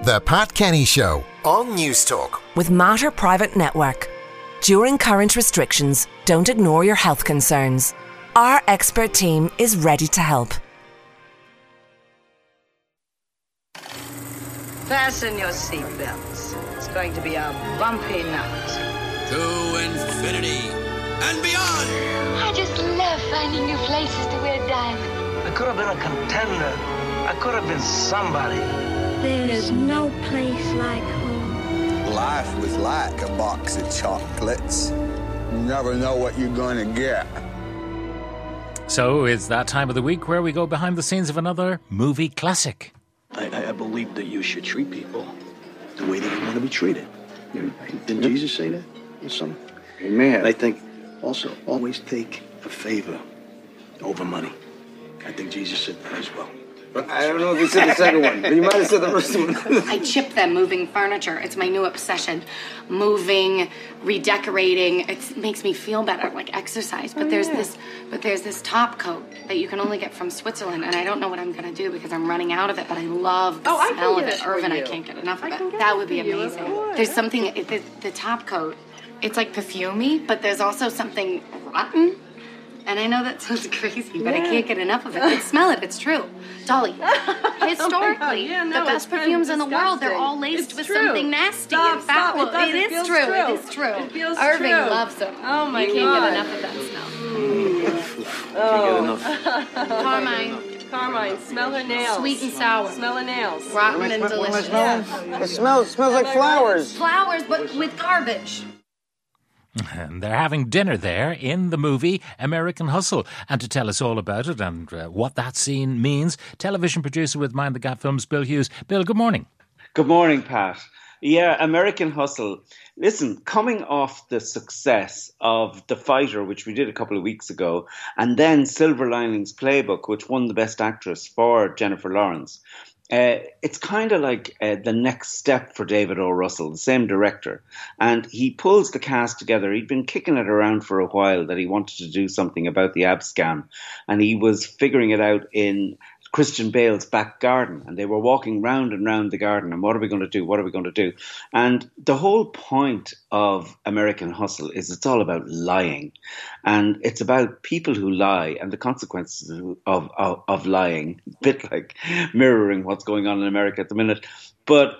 The Pat Kenny Show on News Talk. With Mater Private Network. During current restrictions, don't ignore your health concerns. Our expert team is ready to help. Fasten your seatbelts. It's going to be a bumpy night. To infinity and beyond. I just love finding new places to wear diamonds. I could have been a contender. I could have been somebody. There's no place like home. Life was like a box of chocolates. You never know what you're going to get. So it's that time of the week where we go behind the scenes of another movie classic. I believe that you should treat people the way that you want to be treated. Didn't Jesus say that? Amen. And I think also always take a favor over money. I think Jesus said that as well. I don't know if you said the second one, but you might have said the first one. I chip them moving furniture. It's my new obsession. Moving, redecorating. It makes me feel better, like exercise. But there's this top coat that you can only get from Switzerland, and I don't know what I'm gonna do because I'm running out of it. But I love the smell of it. Irvin, I can't get enough of it. That would be amazing. There's something. The top coat. It's like perfumey, but there's also something rotten. And I know that sounds crazy, but I can't get enough of it. I smell it. It's true. Dolly, historically, the best perfumes in the world, they're all laced with something nasty and foul. It is true. It is true. It feels Irving true. loves them. Oh, my You God. can't get enough of that smell. Carmine, smell her nails. Sweet and sour. Smell her nails. Rotten and delicious. It smells like flowers. Flowers, but with garbage. And they're having dinner there in the movie American Hustle. And to tell us all about it and what that scene means, television producer with Mind the Gap Films, Bill Hughes. Bill, good morning. Good morning, Pat. Yeah, American Hustle. Listen, coming off the success of The Fighter, which we did a couple of weeks ago, and then Silver Linings Playbook, which won the Best Actress for Jennifer Lawrence, it's kind of like the next step for David O. Russell, the same director. And he pulls the cast together. He'd been kicking it around for a while that he wanted to do something about the ab scam. And he was figuring it out in Christian Bale's back garden, and they were walking round and round the garden, and what are we going to do? What are we going to do? And the whole point of American Hustle is it's all about lying, and it's about people who lie and the consequences of lying, a bit like mirroring what's going on in America at the minute. But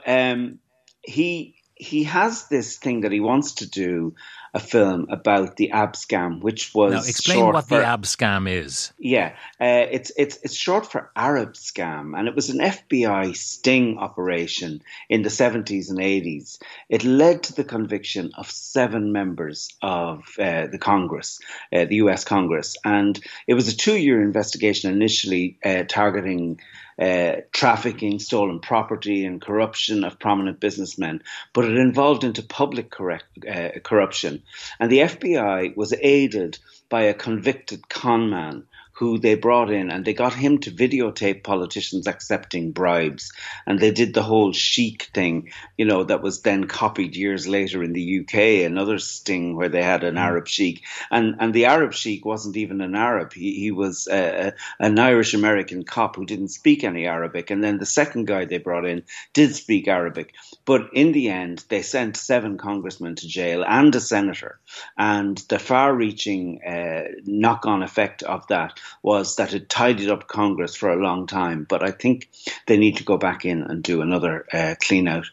he has this thing that he wants to do, a film about the ab scam, which was now explain what the ab scam is. Yeah, it's short for Arab scam, and it was an FBI sting operation in the 70s and 80s. It led to the conviction of 7 members of the Congress, the US Congress, and it was a 2-year investigation initially targeting trafficking, stolen property and corruption of prominent businessmen, but it involved into public corruption. And the FBI was aided by a convicted con man who they brought in, and they got him to videotape politicians accepting bribes. And they did the whole Sheikh thing, you know, that was then copied years later in the UK, another sting where they had an Arab Sheikh. And the Arab Sheikh wasn't even an Arab. He was an Irish-American cop who didn't speak any Arabic. And then the second guy they brought in did speak Arabic. But in the end, they sent 7 congressmen to jail and a senator. And the far-reaching knock-on effect of that was that it tidied up Congress for a long time. But I think they need to go back in and do another clean out.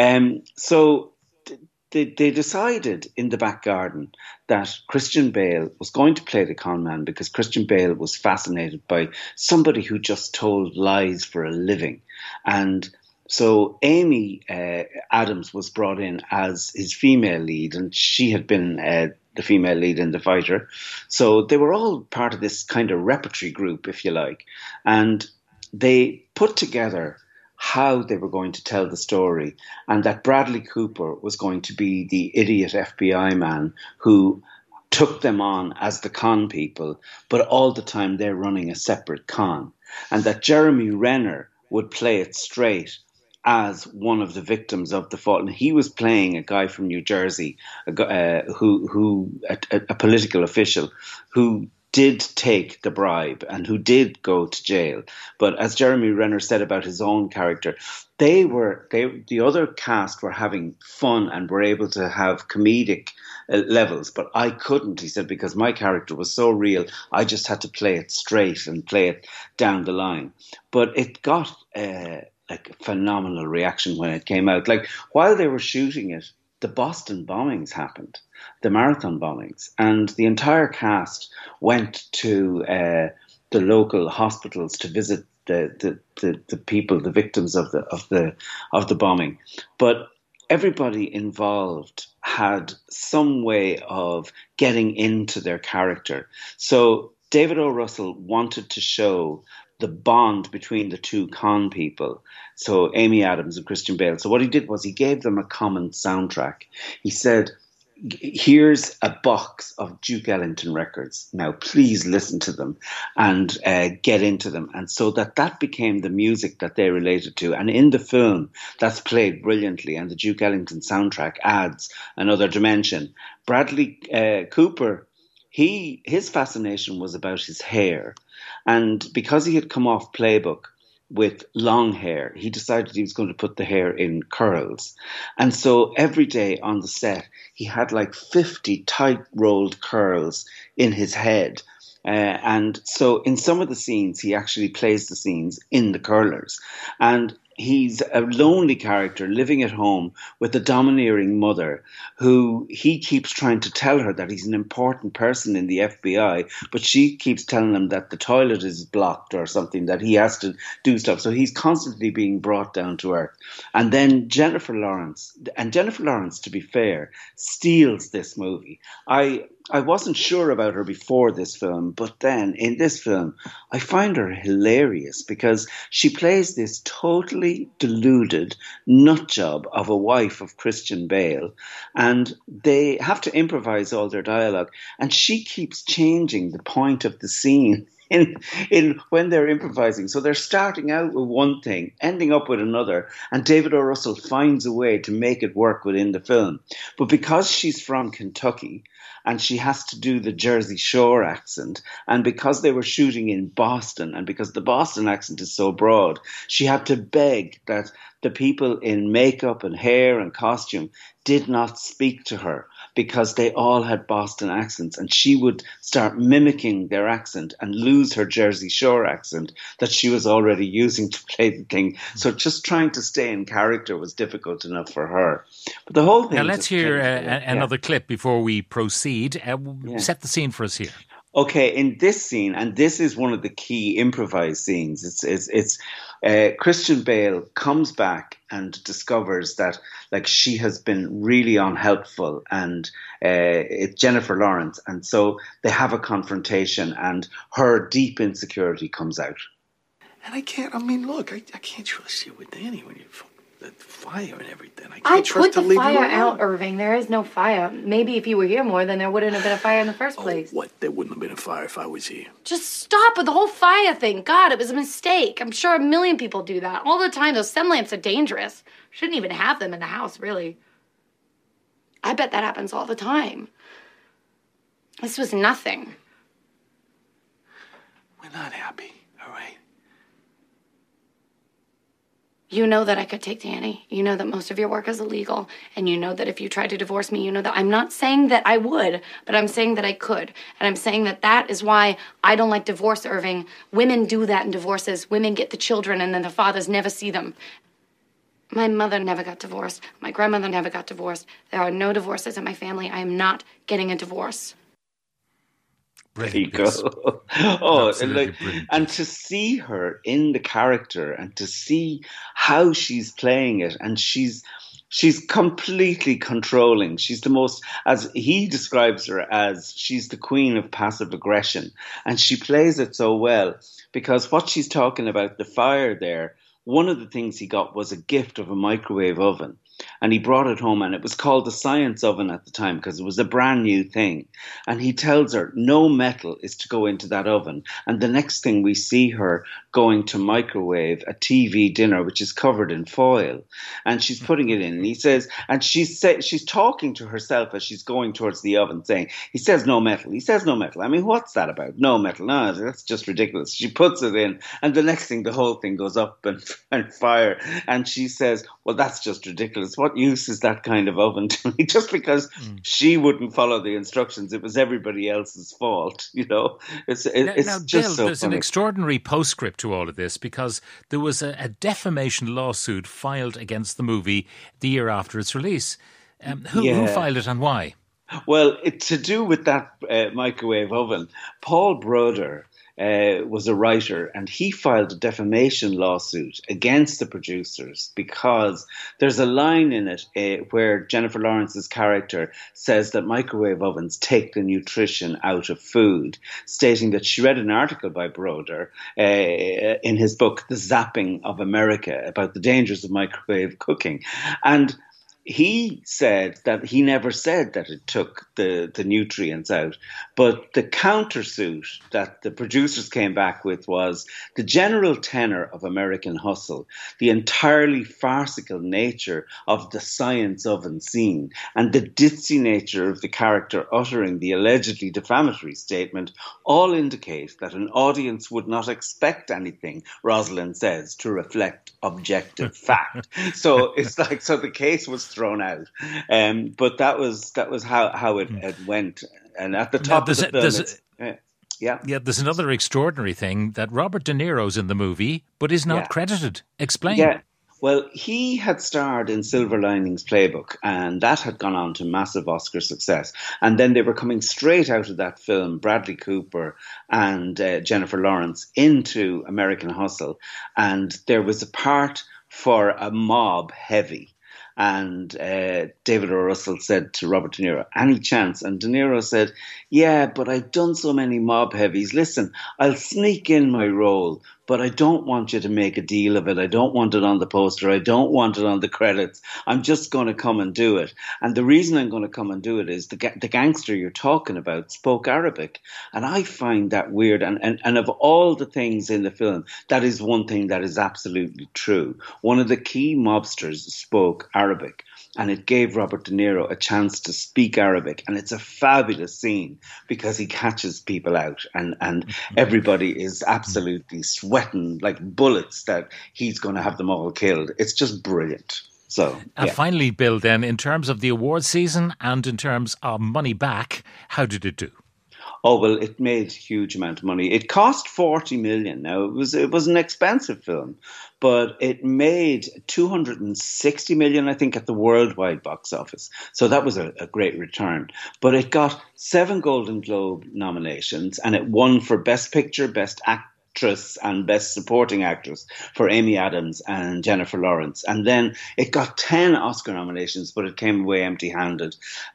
So they decided in the back garden that Christian Bale was going to play the con man because Christian Bale was fascinated by somebody who just told lies for a living. And so Amy Adams was brought in as his female lead, and she had been the female lead in The Fighter. So they were all part of this kind of repertory group, if you like. And they put together how they were going to tell the story, and that Bradley Cooper was going to be the idiot FBI man who took them on as the con people, but all the time they're running a separate con. And that Jeremy Renner would play it straight as one of the victims of the fault. And he was playing a guy from New Jersey, a political official who did take the bribe and who did go to jail. But as Jeremy Renner said about his own character, the other cast were having fun and were able to have comedic levels, but I couldn't, he said, because my character was so real. I just had to play it straight and play it down the line. But it got like a phenomenal reaction when it came out. Like, while they were shooting it, the Boston bombings happened, the marathon bombings, and the entire cast went to the local hospitals to visit the people, the victims of the bombing. But everybody involved had some way of getting into their character. So David O. Russell wanted to show the bond between the two con people, so Amy Adams and Christian Bale. So what he did was he gave them a common soundtrack. He said, here's a box of Duke Ellington records. Now, please listen to them and get into them. And so that became the music that they related to. And in the film, that's played brilliantly. And the Duke Ellington soundtrack adds another dimension. Bradley Cooper, his fascination was about his hair. And because he had come off Playbook with long hair, he decided he was going to put the hair in curls. And so every day on the set, he had like 50 tight rolled curls in his head. And so in some of the scenes, he actually plays the scenes in the curlers. And he's a lonely character living at home with a domineering mother who he keeps trying to tell her that he's an important person in the FBI, but she keeps telling him that the toilet is blocked or something, that he has to do stuff. So he's constantly being brought down to earth. And then Jennifer Lawrence, to be fair, steals this movie. I wasn't sure about her before this film, but then in this film, I find her hilarious because she plays this totally deluded nutjob of a wife of Christian Bale, and they have to improvise all their dialogue, and she keeps changing the point of the scene in when they're improvising. So they're starting out with one thing, ending up with another, and David O. Russell finds a way to make it work within the film. But because she's from Kentucky, and she has to do the Jersey Shore accent, and because they were shooting in Boston, and because the Boston accent is so broad, she had to beg that the people in makeup and hair and costume did not speak to her because they all had Boston accents, and she would start mimicking their accent and lose her Jersey Shore accent that she was already using to play the thing. So just trying to stay in character was difficult enough for her. But the whole thing... Now let's hear another clip before we proceed. Set the scene for us here. Okay, in this scene, and this is one of the key improvised scenes, it's Christian Bale comes back and discovers that like she has been really unhelpful, and it's Jennifer Lawrence, and so they have a confrontation, and her deep insecurity comes out. And I can't trust you with Danny when you the fire and everything. I put the fire out, Irving. There is no fire. Maybe if you were here more, then there wouldn't have been a fire in the first place. What? There wouldn't have been a fire if I was here. Just stop with the whole fire thing. God, it was a mistake. I'm sure a million people do that all the time. Those SEM lamps are dangerous. Shouldn't even have them in the house, really. I bet that happens all the time. This was nothing. We're not happy, all right? You know that I could take Danny. You know that most of your work is illegal. And you know that if you tried to divorce me, you know that I'm not saying that I would, but I'm saying that I could. And I'm saying that that is why I don't like divorce, Irving. Women do that in divorces. Women get the children and then the fathers never see them. My mother never got divorced. My grandmother never got divorced. There are no divorces in my family. I am not getting a divorce. There you go. And to see her in the character and to see how she's playing it, and she's completely controlling. She's the most, as he describes her as, she's the queen of passive aggression, and she plays it so well because what she's talking about, the fire there, one of the things he got was a gift of a microwave oven. and he brought it home, and it was called the science oven at the time because it was a brand new thing. And he tells her no metal is to go into that oven. And the next thing we see her going to microwave a TV dinner, which is covered in foil, and she's putting it in. And he says, and she's talking to herself as she's going towards the oven, saying, he says no metal. He says no metal. I mean, what's that about? No metal. No, that's just ridiculous. She puts it in, and the next thing, the whole thing goes up and fire. And she says, well, that's just ridiculous. What use is that kind of oven to me? Just because she wouldn't follow the instructions, it was everybody else's fault, you know? It's now, just Bill, so there's funny. an extraordinary postscript to all of this, because there was a defamation lawsuit filed against the movie the year after its release. Who filed it and why? Well, to do with that microwave oven, Paul Broder was a writer, and he filed a defamation lawsuit against the producers because there's a line in it where Jennifer Lawrence's character says that microwave ovens take the nutrition out of food, stating that she read an article by Broder in his book, The Zapping of America, about the dangers of microwave cooking. And he said that he never said that it took the nutrients out, but the countersuit that the producers came back with was the general tenor of American Hustle, the entirely farcical nature of the science oven scene, and the ditzy nature of the character uttering the allegedly defamatory statement all indicate that an audience would not expect anything, Rosalind says, to reflect objective fact. So it's like, so the case was thrown out, but that was how it went. And at the top of the film, there's another extraordinary thing that Robert De Niro's in the movie, but is not credited. Explain. Yeah. Well, he had starred in Silver Linings Playbook, and that had gone on to massive Oscar success. And then they were coming straight out of that film, Bradley Cooper and Jennifer Lawrence, into American Hustle. And there was a part for a mob heavy. And David O. Russell said to Robert De Niro, any chance? And De Niro said, yeah, but I've done so many mob heavies. Listen, I'll sneak in my role, but I don't want you to make a deal of it. I don't want it on the poster. I don't want it on the credits. I'm just going to come and do it. And the reason I'm going to come and do it is the gangster you're talking about spoke Arabic. And I find that weird. And of all the things in the film, that is one thing that is absolutely true. One of the key mobsters spoke Arabic, and it gave Robert De Niro a chance to speak Arabic. And it's a fabulous scene because he catches people out, and everybody is absolutely sweating like bullets that he's going to have them all killed. It's just brilliant. So, and finally, Bill, then, in terms of the award season and in terms of money back, how did it do? Oh, well, it made a huge amount of money. It cost $40 million. Now, it was an expensive film, but it made $260 million, I think, at the worldwide box office. So that was a great return. But it got 7 Golden Globe nominations, and it won for Best Picture, Best Actress and Best Supporting Actress for Amy Adams and Jennifer Lawrence. And then it got 10 Oscar nominations, but it came away empty-handed.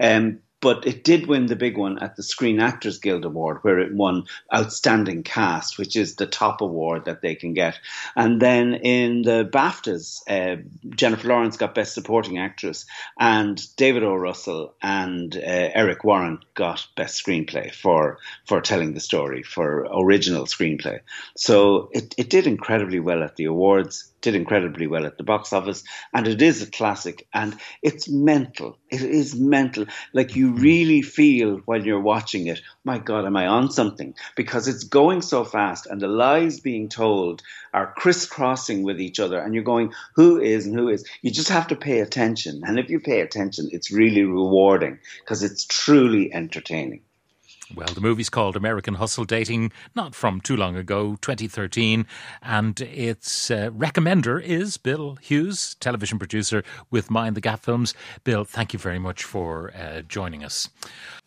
But it did win the big one at the Screen Actors Guild Award, where it won Outstanding Cast, which is the top award that they can get. And then in the BAFTAs, Jennifer Lawrence got Best Supporting Actress, and David O. Russell and Eric Warren got Best Screenplay for telling the story, for original screenplay. So it did incredibly well at the awards, did incredibly well at the box office, and it is a classic, and it's mental. It is mental. Like, you really feel when you're watching it, my God, am I on something? Because it's going so fast, and the lies being told are crisscrossing with each other, and you're going, who is and who is? You just have to pay attention, and if you pay attention, it's really rewarding, because it's truly entertaining. Well, the movie's called American Hustle, dating not from too long ago, 2013, and its recommender is Bill Hughes, television producer with Mind the Gap Films. Bill, thank you very much for joining us.